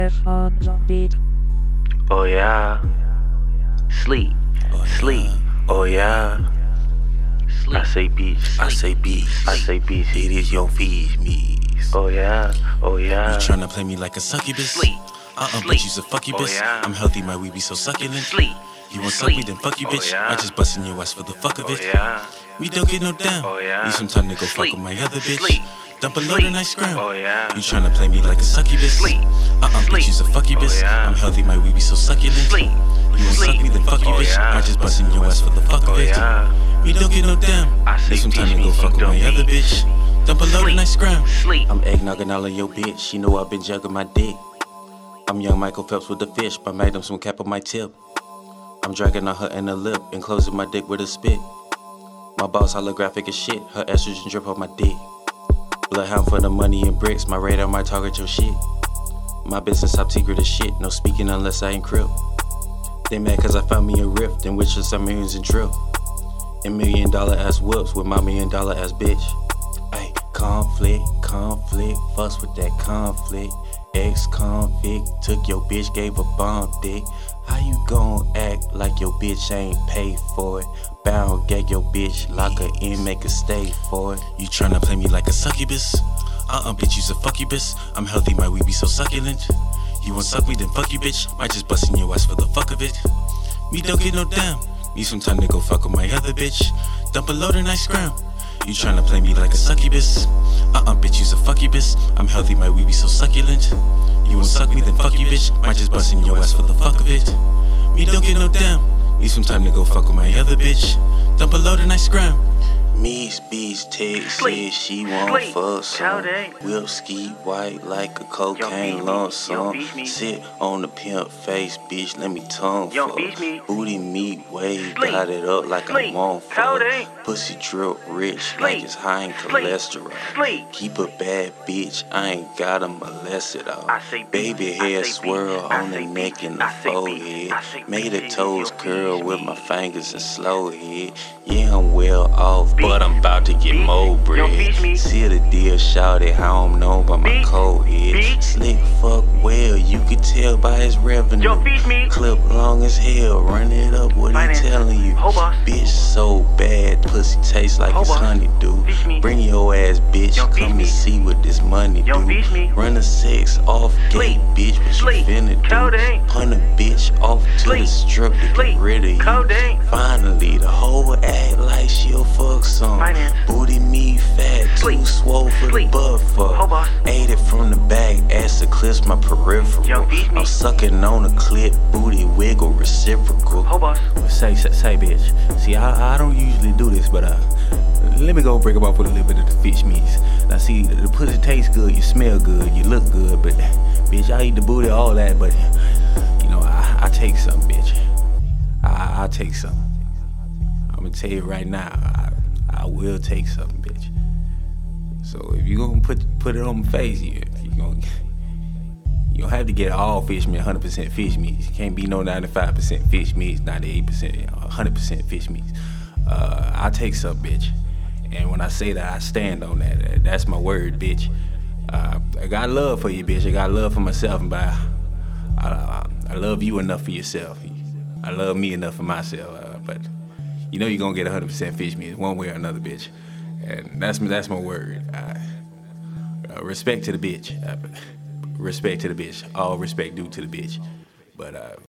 on the beat. Oh yeah, sleep, sleep. Oh yeah, I say beach, I say beach, I say beach. It is your feed me. Oh yeah, oh yeah. You tryna play me like a succubus? Sleep, But you's a fuckubus. Oh, yeah. I'm healthy, my weed be so succulent. Sleep, You want suck me, then fuck you, Oh, bitch. yeah. I just bustin' your ass for the fuck of oh it. yeah, We don't get no down. Oh, yeah. Need some time to go fuck Sleep. with my other bitch. Sleep. Dump a load Sleep. and I scram. Oh, yeah. You tryna play me like a succubus? Sleep. But Sleep. you's a fuckubus. Oh, yeah. I'm healthy, my weed be so succulent. Sleep. You want suck Sleep. me, then fuck you, Oh, bitch. yeah. I just bustin' your ass for the fuck of Oh, it. yeah. We don't get no down. I say Need some time teach to go me fuck with some my dumb other bitch. Dump a load and I scram. Sleep. I'm eggnogging all of your bitch. You know I've been jugging my dick. I'm young Michael Phelps with the fish, but made him some cap on my tip. I'm dragging on her in the lip and closing my dick with a spit. My boss holographic as shit, her estrogen drip on my dick. Bloodhound for the money and bricks, my radar might target your shit. My business top secret as shit, no speaking unless I encrypt. They mad cause I found me a rift in which there's some millions in drill. And $1 million ass whoops with my $1 million ass bitch. Ay, conflict, fuss with that conflict. Ex-convict, took your bitch, gave a bomb dick. How you gon' act like your bitch ain't paid for it? Bound, gag your bitch, lock her in, make her stay for it. You tryna play me like a succubus? Bitch, you's a fuckubus. I'm healthy, my weed be so succulent. You want suck me, then fuck you, bitch. Might just bust in your ass for the fuck of it. Me don't get no damn. Need some time to go fuck with my other bitch. Dump a load and I scram. You tryna play me like a succubus? Bitch, you's a fuckubus. I'm healthy, my weed be so succulent. You want suck me, then fuck you, bitch. Might just bust in your ass for the fuck of it. Me don't get no damn. Need some time to go fuck with my other bitch. Dump a load and I scram. Me's bitch text said she want fuck some. Whip ski white like a cocaine lump sum. Sit on the pimp face, bitch, let me tongue fuck. Booty meat wave, got it up like I want fuck. Pussy drip rich like it's high in cholesterol. Keep a bad bitch, I ain't gotta molest it all. Baby hair swirl on the neck and the forehead. Made her toes curl with my fingers and slow head. Yeah, I'm well off, but I'm about to get more bread. See the deal, shout it, how I'm known by my cold head. Slick fuck well, you could tell by his revenue. Clip long as hell, run it up, what he telling you? Bitch so bad, pussy tastes like it's honeydew. Bring your ass, bitch, come and see what this money do. Run the sex off gate, bitch, what you finna do? Punt a bitch off to the strip to get rid of you. Finally, the whole act like she'll fuck some. Booty me fat, too swole for the butt fuck. Ate it from the back, ass to clips my peripheral. I'm sucking on a clip, booty wiggle reciprocal. Say bitch. See, I don't usually do this, but let me go break them off with a little bit of the fish meats. Now see, the pussy tastes good, you smell good, you look good, but bitch, I eat the booty, all that, but you know, I take some, bitch. I take some. I'm gonna tell you right now, I will take something, bitch. So if you gonna put it on my face, you don't have to get all fish meat, 100% fish meats. You can't be no 95% fish meats, 98%, 100% fish meats. I take some, bitch. And when I say that, I stand on that. That's my word, bitch. I got love for you, bitch. I got love for myself, but I love you enough for yourself. I love me enough for myself, but you know you're gonna get 100% fish meat one way or another, bitch. And that's my word. Respect to the bitch. Respect to the bitch. All respect due to the bitch. But